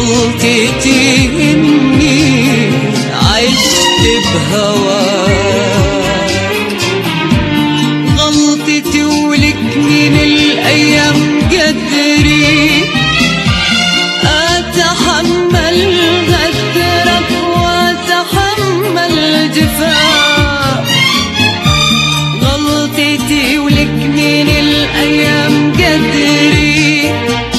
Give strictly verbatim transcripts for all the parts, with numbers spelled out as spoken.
غلطتي إني عشت بهواك، غلطتي ولك من الأيام قدري أتحمل غدرك وأتحمل جفاك، غلطتي ولك من الأيام قدري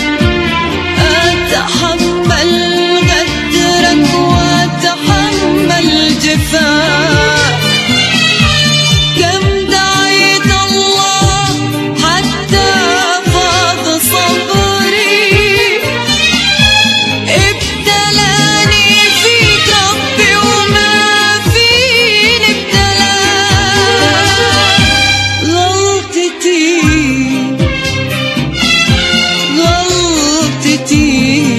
أتحمل غدرك وأتحمل جفاك. كم دعيت الله حتى فاض صبري، ابتلاني فيك ربي وما فيني ابتلاك. غلطتي غلطتي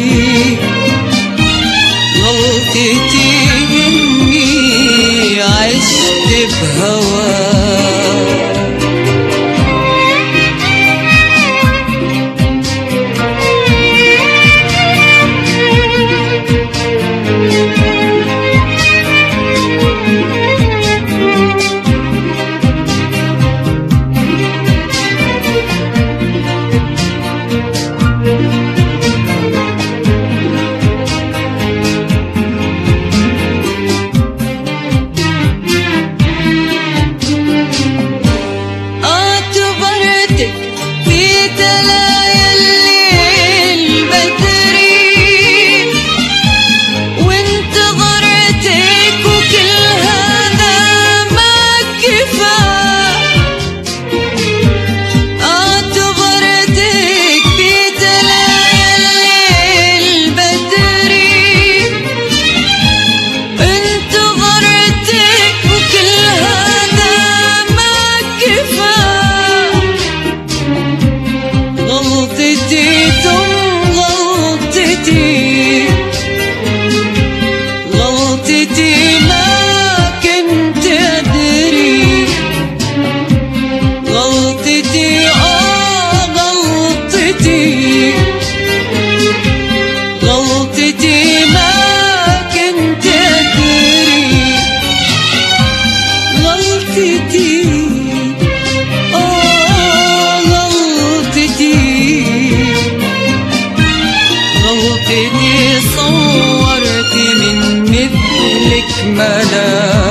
غلطتي إني عشت بهواك. اعتبرتك في دلايا الليل بدري، وانتظرتك وكل هذا ما كفاك. اعتبرتك في دلايا الليل بدري، انتظرتك وكل هذا ما كفاك. غلطتي ثم غلطتي غلطتي ما كنت أدري، غلطتي آه غلطتي غلطتي ما كنت أدري، غلطتي آه غلطتي غلطتي صورت من مثلك ملاك.